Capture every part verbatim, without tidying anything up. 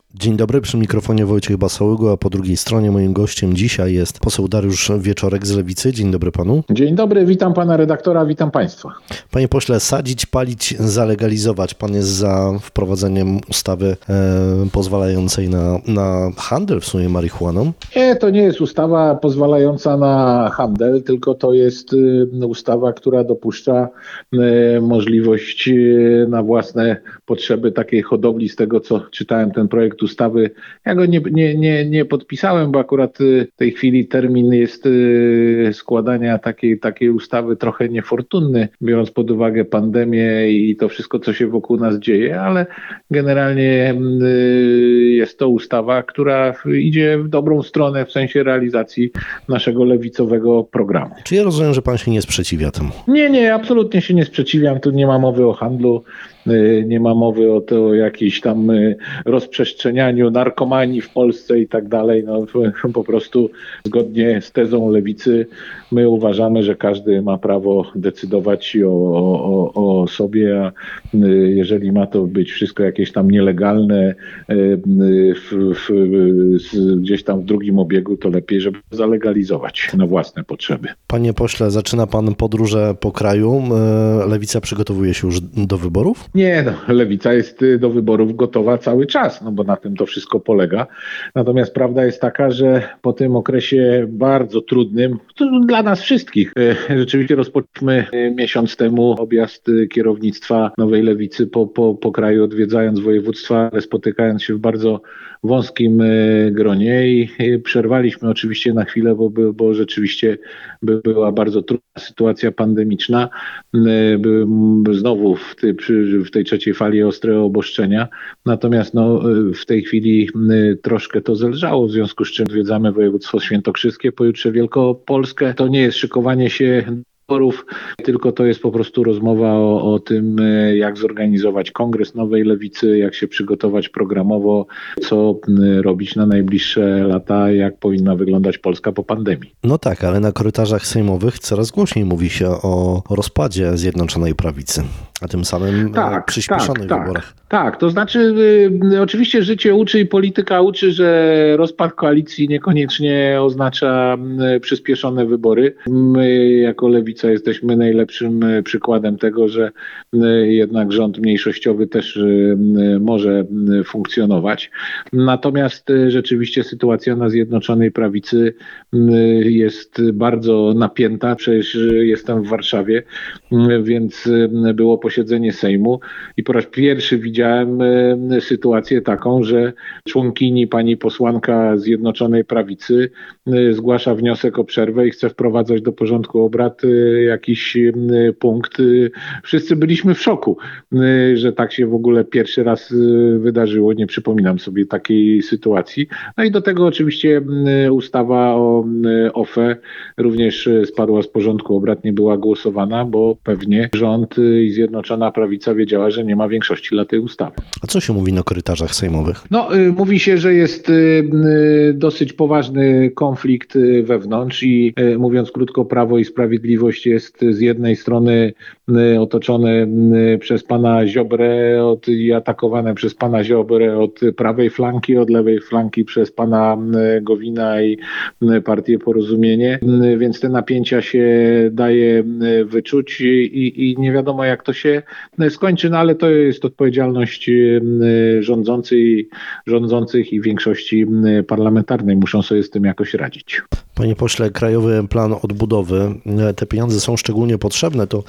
Dzień dobry, przy mikrofonie Wojciech Basałygo, a po drugiej stronie moim gościem dzisiaj jest poseł Dariusz Wieczorek z Lewicy. Dzień dobry panu. Dzień dobry, witam pana redaktora, witam państwa. Panie pośle, sadzić, palić, zalegalizować. Pan jest za wprowadzeniem ustawy e, pozwalającej na, na handel w sumie marihuaną? Nie, to nie jest ustawa pozwalająca na handel, tylko to jest y, ustawa, która dopuszcza y, możliwość y, na własne potrzeby takiej hodowli. Z tego, co czytałem ten projekt ustawy, ja go nie, nie, nie, nie podpisałem, bo akurat y, w tej chwili termin jest y, składania takiej, takiej ustawy trochę niefortunny, biorąc pod uwagę pandemię i to wszystko, co się wokół nas dzieje, ale generalnie y, jest to ustawa, która idzie w dobrą stronę w sensie realizacji naszego lewicowego programu. Czy ja rozumiem, że pan się nie sprzeciwia temu? Nie, nie, absolutnie się nie sprzeciwiam. Tu nie ma mowy o handlu, nie ma mowy o, to, o jakimś tam rozprzestrzenianiu narkomanii w Polsce i tak dalej. No, po prostu zgodnie z tezą lewicy my uważamy, że każdy ma prawo decydować o, o, o sobie, a jeżeli ma to być wszystko jakieś tam nielegalne w, w, gdzieś tam w drugim obiegu, to lepiej, żeby zalegalizować na własne potrzeby. Panie pośle, zaczyna pan podróże po kraju. Lewica przygotowuje się już do wyborów? Nie, no, lewica jest do wyborów gotowa cały czas, no bo na tym to wszystko polega. Natomiast prawda jest taka, że po tym okresie bardzo trudnym, to dla nas wszystkich, rzeczywiście rozpoczęliśmy miesiąc temu objazd kierownictwa Nowej Lewicy po, po, po kraju, odwiedzając województwa, ale spotykając się w bardzo wąskim gronie i przerwaliśmy oczywiście na chwilę, bo, bo rzeczywiście by była bardzo trudna sytuacja pandemiczna. By, znowu w tej, w tej trzeciej fali ostre obostrzenia. Natomiast no, w tej chwili troszkę to zelżało, w związku z czym odwiedzamy województwo świętokrzyskie, pojutrze Wielkopolskę. To nie jest szykowanie się wyborów, tylko to jest po prostu rozmowa o, o tym, jak zorganizować kongres Nowej Lewicy, jak się przygotować programowo, co robić na najbliższe lata, jak powinna wyglądać Polska po pandemii. No tak, ale na korytarzach sejmowych coraz głośniej mówi się o rozpadzie Zjednoczonej Prawicy, a tym samym tak, przyspieszonych tak, wyborach. Tak, tak, to znaczy y, oczywiście życie uczy i polityka uczy, że rozpad koalicji niekoniecznie oznacza y, przyspieszone wybory. My jako Lewica jesteśmy najlepszym y, przykładem tego, że y, jednak rząd mniejszościowy też y, y, może y, funkcjonować. Natomiast y, rzeczywiście sytuacja na Zjednoczonej Prawicy y, jest bardzo napięta. Przecież y, jestem w Warszawie, y, więc y, było posiedzenie Sejmu i po raz pierwszy widziałem sytuację taką, że członkini pani posłanka Zjednoczonej Prawicy zgłasza wniosek o przerwę i chce wprowadzać do porządku obrad jakiś punkt. Wszyscy byliśmy w szoku, że tak się w ogóle pierwszy raz wydarzyło. Nie przypominam sobie takiej sytuacji. No i do tego oczywiście ustawa o O F E również spadła z porządku obrad, nie była głosowana, bo pewnie rząd i Zjednoczona Prawica wiedziała, że nie ma większości dla tej ustawy. A co się mówi na korytarzach sejmowych? No, y, mówi się, że jest y, y, dosyć poważny konflikt y, wewnątrz i y, mówiąc krótko, Prawo i Sprawiedliwość jest z jednej strony y, otoczone y, przez pana Ziobrę od, i atakowane przez pana Ziobrę od prawej flanki, od lewej flanki przez pana y, Gowina i y, partię Porozumienie, y, więc te napięcia się daje y, wyczuć i, i nie wiadomo, jak to się y, skończy, no ale to jest odpowiedzialność rządzącej, rządzących i większości parlamentarnej. Muszą sobie z tym jakoś radzić. Panie pośle, Krajowy Plan Odbudowy, te pieniądze są szczególnie potrzebne, to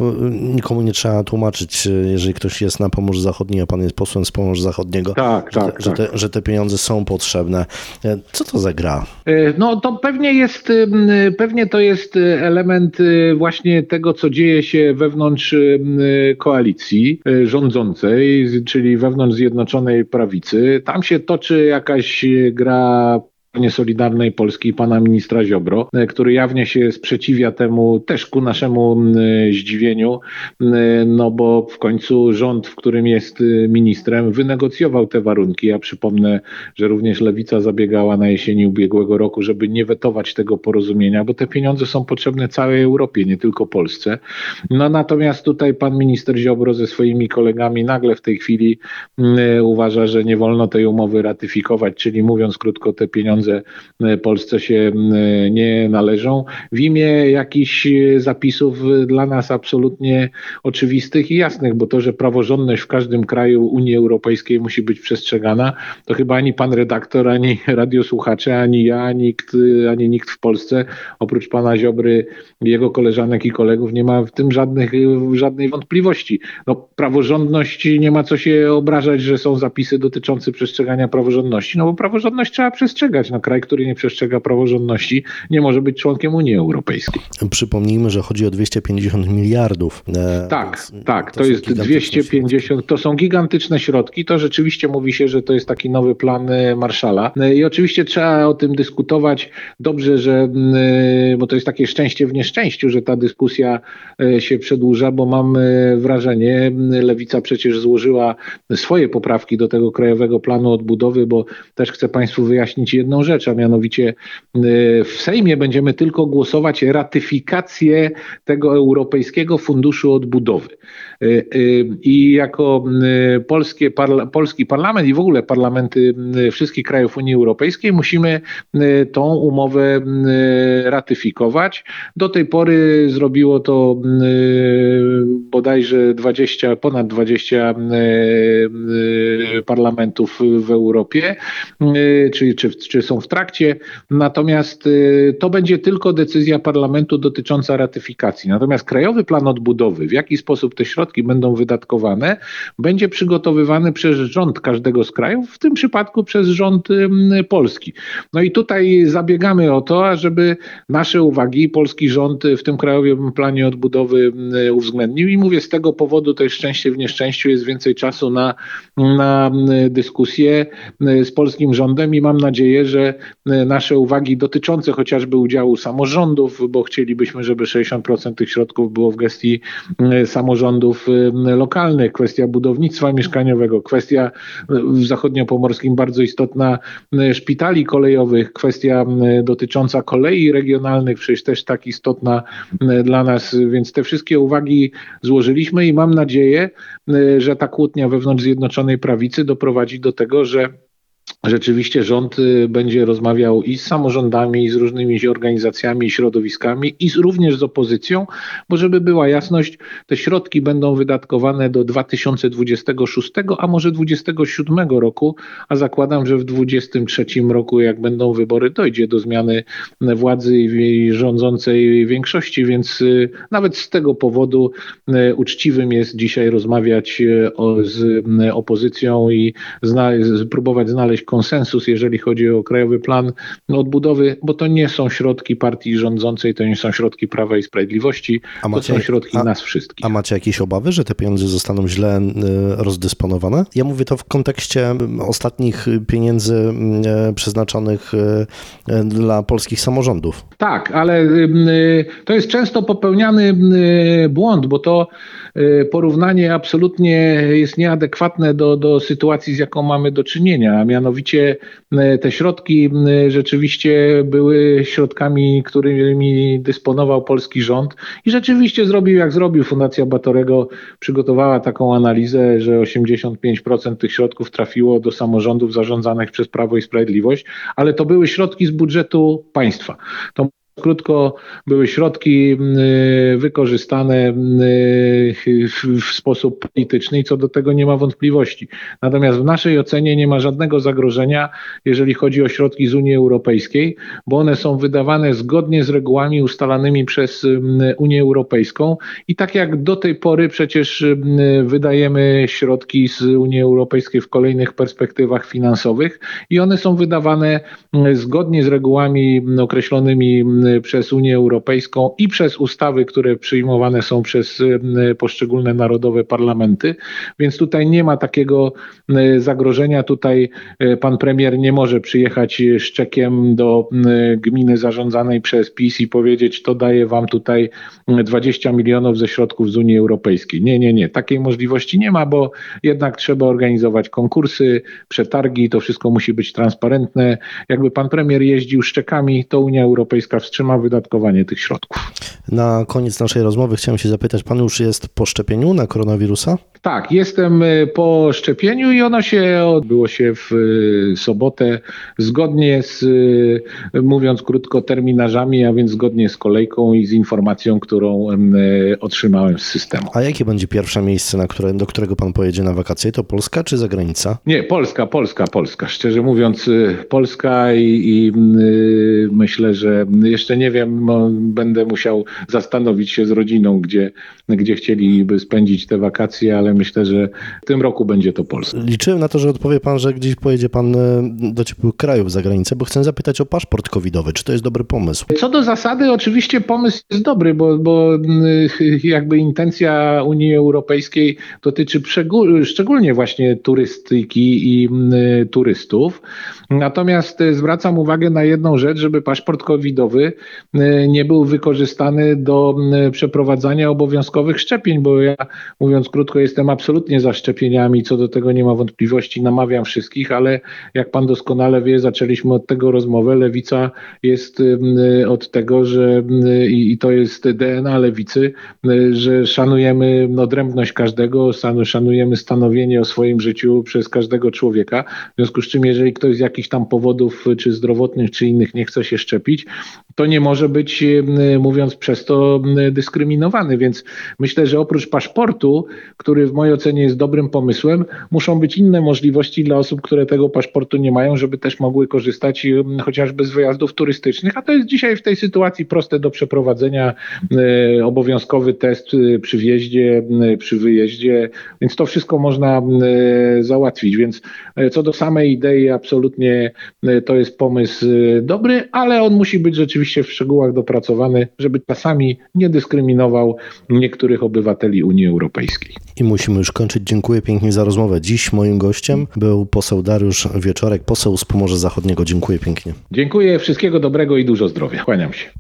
nikomu nie trzeba tłumaczyć, jeżeli ktoś jest na Pomorzu Zachodnim, a pan jest posłem z Pomorza Zachodniego, tak, że, tak, te, że, tak. te, że te pieniądze są potrzebne. Co to za gra? No to pewnie jest, pewnie to jest element właśnie tego, co dzieje się wewnątrz koalicji rządzącej, czyli wewnątrz Zjednoczonej Prawicy. Tam się toczy jakaś gra Solidarnej Polski i pana ministra Ziobro, który jawnie się sprzeciwia temu też ku naszemu zdziwieniu, no bo w końcu rząd, w którym jest ministrem, wynegocjował te warunki. Ja przypomnę, że również Lewica zabiegała na jesieni ubiegłego roku, żeby nie wetować tego porozumienia, bo te pieniądze są potrzebne całej Europie, nie tylko Polsce. No natomiast tutaj pan minister Ziobro ze swoimi kolegami nagle w tej chwili uważa, że nie wolno tej umowy ratyfikować, czyli mówiąc krótko, te pieniądze Polsce się nie należą w imię jakichś zapisów dla nas absolutnie oczywistych i jasnych, bo to, że praworządność w każdym kraju Unii Europejskiej musi być przestrzegana, to chyba ani pan redaktor, ani radiosłuchacze, ani ja, ani nikt, ani nikt w Polsce, oprócz pana Ziobry, jego koleżanek i kolegów, nie ma w tym żadnych, żadnej wątpliwości. No, praworządność, nie ma co się obrażać, że są zapisy dotyczące przestrzegania praworządności, no bo praworządność trzeba przestrzegać. No, kraj, który nie przestrzega praworządności, nie może być członkiem Unii Europejskiej. Przypomnijmy, że chodzi o dwieście pięćdziesiąt miliardów. Tak, tak, to, to jest dwieście pięćdziesiąt, to są gigantyczne środki. To rzeczywiście mówi się, że to jest taki nowy plan Marshalla. I oczywiście trzeba o tym dyskutować. Dobrze, że, bo to jest takie szczęście w nieszczęściu, że ta dyskusja się przedłuża, bo mam wrażenie, Lewica przecież złożyła swoje poprawki do tego Krajowego Planu Odbudowy, bo też chcę Państwu wyjaśnić jedną rzecz, a mianowicie w Sejmie będziemy tylko głosować ratyfikację tego Europejskiego Funduszu Odbudowy. I jako polskie, parla, polski parlament i w ogóle parlamenty wszystkich krajów Unii Europejskiej musimy tą umowę ratyfikować. Do tej pory zrobiło to bodajże dwadzieścia, ponad dwadzieścia parlamentów w Europie, czy, czy, czy są w trakcie. Natomiast to będzie tylko decyzja parlamentu dotycząca ratyfikacji. Natomiast Krajowy Plan Odbudowy, w jaki sposób te środki będą wydatkowane, będzie przygotowywany przez rząd każdego z krajów, w tym przypadku przez rząd polski. No i tutaj zabiegamy o to, ażeby nasze uwagi polski rząd w tym Krajowym Planie Odbudowy uwzględnił i mówię, z tego powodu to jest szczęście w nieszczęściu, jest więcej czasu na, na dyskusję z polskim rządem i mam nadzieję, że nasze uwagi dotyczące chociażby udziału samorządów, bo chcielibyśmy, żeby sześćdziesiąt procent tych środków było w gestii samorządów lokalnych, kwestia budownictwa mieszkaniowego, kwestia w zachodniopomorskim bardzo istotna szpitali kolejowych, kwestia dotycząca kolei regionalnych, przecież też tak istotna dla nas, więc te wszystkie uwagi złożyliśmy i mam nadzieję, że ta kłótnia wewnątrz Zjednoczonej Prawicy doprowadzi do tego, że rzeczywiście rząd będzie rozmawiał i z samorządami, i z różnymi organizacjami, i środowiskami, i z, również z opozycją, bo żeby była jasność, te środki będą wydatkowane do dwa tysiące dwudziestego szóstego, a może dwudziestego siódmego roku, a zakładam, że w dwudziestym trzecim roku, jak będą wybory, dojdzie do zmiany władzy i rządzącej większości, więc nawet z tego powodu uczciwym jest dzisiaj rozmawiać o, z opozycją i zna, próbować znaleźć konsensus, jeżeli chodzi o Krajowy Plan Odbudowy, bo to nie są środki partii rządzącej, to nie są środki Prawa i Sprawiedliwości, a macie, to są środki a, nas wszystkich. A macie jakieś obawy, że te pieniądze zostaną źle y, rozdysponowane? Ja mówię to w kontekście ostatnich pieniędzy y, przeznaczonych y, dla polskich samorządów. Tak, ale y, to jest często popełniany y, błąd, bo to y, porównanie absolutnie jest nieadekwatne do, do sytuacji, z jaką mamy do czynienia, a mianowicie te środki rzeczywiście były środkami, którymi dysponował polski rząd i rzeczywiście zrobił jak zrobił. Fundacja Batorego przygotowała taką analizę, że osiemdziesiąt pięć procent tych środków trafiło do samorządów zarządzanych przez Prawo i Sprawiedliwość, ale to były środki z budżetu państwa. To krótko, były środki wykorzystane w sposób polityczny i co do tego nie ma wątpliwości. Natomiast w naszej ocenie nie ma żadnego zagrożenia, jeżeli chodzi o środki z Unii Europejskiej, bo one są wydawane zgodnie z regułami ustalanymi przez Unię Europejską i tak jak do tej pory przecież wydajemy środki z Unii Europejskiej w kolejnych perspektywach finansowych i one są wydawane zgodnie z regułami określonymi przez Unię Europejską i przez ustawy, które przyjmowane są przez poszczególne narodowe parlamenty, więc tutaj nie ma takiego zagrożenia. Tutaj pan premier nie może przyjechać z czekiem do gminy zarządzanej przez PiS i powiedzieć, to daje wam tutaj dwadzieścia milionów ze środków z Unii Europejskiej. Nie, nie, nie. Takiej możliwości nie ma, bo jednak trzeba organizować konkursy, przetargi, to wszystko musi być transparentne. Jakby pan premier jeździł z czekami, to Unia Europejska wstrzyma wydatkowanie tych środków. Na koniec naszej rozmowy chciałem się zapytać, pan już jest po szczepieniu na koronawirusa? Tak, jestem po szczepieniu i ono się odbyło się w sobotę zgodnie z, mówiąc krótko, terminarzami, a więc zgodnie z kolejką i z informacją, którą otrzymałem z systemu. A jakie będzie pierwsze miejsce, na które, do którego pan pojedzie na wakacje? To Polska czy zagranica? Nie, Polska, Polska, Polska. Szczerze mówiąc, Polska i, i myślę, że jeszcze nie wiem, no, będę musiał zastanowić się z rodziną, gdzie, gdzie chcieliby spędzić te wakacje, ale myślę, że w tym roku będzie to Polska. Liczyłem na to, że odpowie pan, że gdzieś pojedzie pan do ciepłych krajów za granicę, bo chcę zapytać o paszport covidowy. Czy to jest dobry pomysł? Co do zasady, oczywiście pomysł jest dobry, bo, bo jakby intencja Unii Europejskiej dotyczy szczególnie właśnie turystyki i turystów. Natomiast zwracam uwagę na jedną rzecz, żeby paszport covidowy nie był wykorzystany do przeprowadzania obowiązkowych szczepień, bo ja, mówiąc krótko, jestem absolutnie za szczepieniami, co do tego nie ma wątpliwości, namawiam wszystkich, ale jak pan doskonale wie, zaczęliśmy od tego rozmowę, lewica jest od tego, że i to jest D N A lewicy, że szanujemy odrębność każdego, szanujemy stanowienie o swoim życiu przez każdego człowieka, w związku z czym jeżeli ktoś z jakichś tam powodów, czy zdrowotnych, czy innych nie chce się szczepić, to nie może być, mówiąc przez to, dyskryminowany, więc myślę, że oprócz paszportu, który w mojej ocenie jest dobrym pomysłem, muszą być inne możliwości dla osób, które tego paszportu nie mają, żeby też mogły korzystać chociażby z wyjazdów turystycznych, a to jest dzisiaj w tej sytuacji proste do przeprowadzenia, e, obowiązkowy test przy wjeździe, przy wyjeździe, więc to wszystko można e, załatwić, więc e, co do samej idei absolutnie e, to jest pomysł e, dobry, ale on musi być rzeczywiście w szczegółach dopracowany, żeby czasami nie dyskryminował niektórych obywateli Unii Europejskiej. I musimy już kończyć. Dziękuję pięknie za rozmowę. Dziś moim gościem był poseł Dariusz Wieczorek, poseł z Pomorza Zachodniego. Dziękuję pięknie. Dziękuję, wszystkiego dobrego i dużo zdrowia. Kłaniam się.